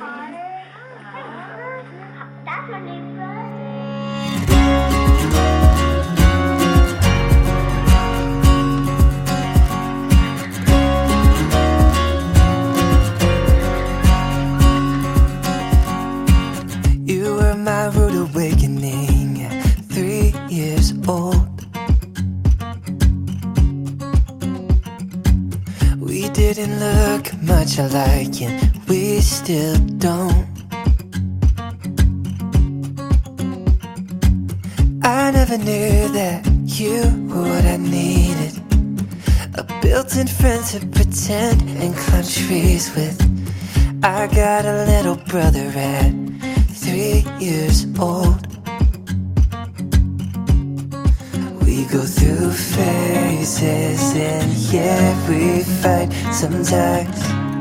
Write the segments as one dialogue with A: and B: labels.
A: That's my new brother.
B: You were my rude awakening, 3 years old. We didn't look much alike, and we still don't. I never knew that you were what I needed, a built-in friend to pretend and climb trees with. I got a little brother at 3 years old. We go through phases and yeah, we fight sometimes.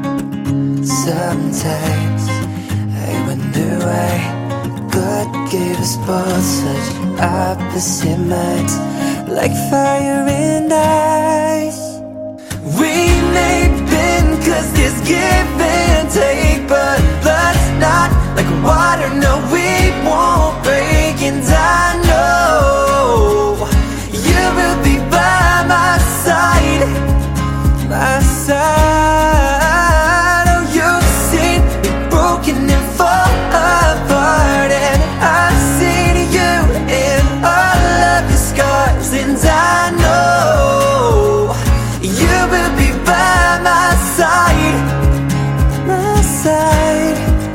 B: Sometimes I wonder why God gave us both such opposite minds, like fire and ice. We may bend 'cause there's give and take, but blood's not like water, no, we won't break. And I know you will be by my side, my side. Oh, you've seen me broken and fall apart, and I've seen you in all of your scars. And I know you will be by my side, my side.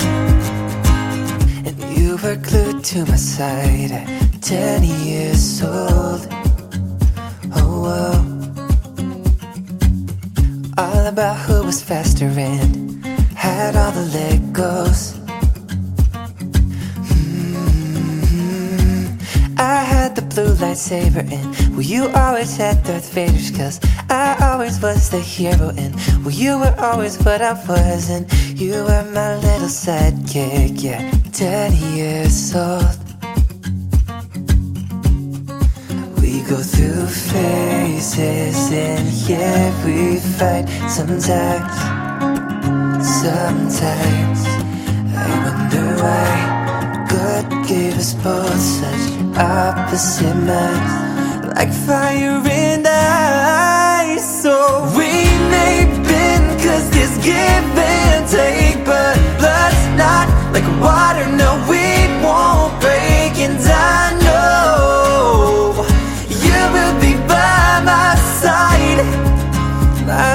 B: And you were glued to my side at 10 years old. Oh, whoa. All about who was faster and had all the Legos. I had the blue lightsaber, and well, you always had Darth Vader's, 'cause I always was the hero, and well, you were always what I wasn't. You were my little sidekick, yeah, 10 years old. We go through phases and yeah, we fight sometimes. Sometimes I wonder why God gave us both such opposite minds, like fire and ice. So we may bend 'cause there's give and take, but blood's not like water, no, we won't break. And I know you will be by my side, my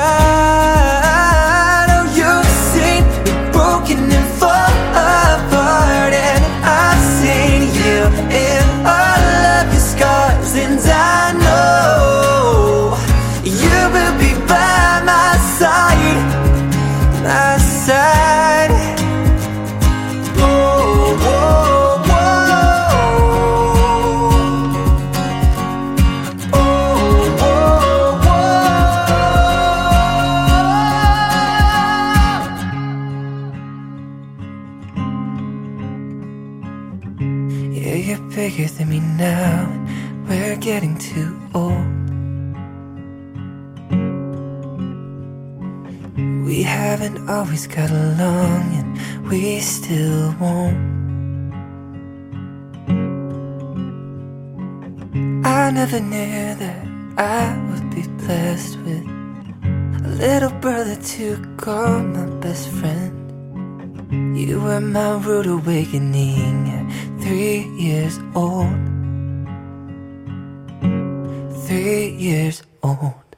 B: side. Oh, you've seen me broken and fall apart, and I've seen you in all of your scars. And I know you will be by my side, my side. Whoa, whoa, whoa. Oh, whoa, whoa. Yeah, you're bigger than me now, and we're getting too old. We haven't always got along, and we still won't. I never knew that I would be blessed with a little brother to call my best friend. You were my rude awakening at 3 years old. 3 years old.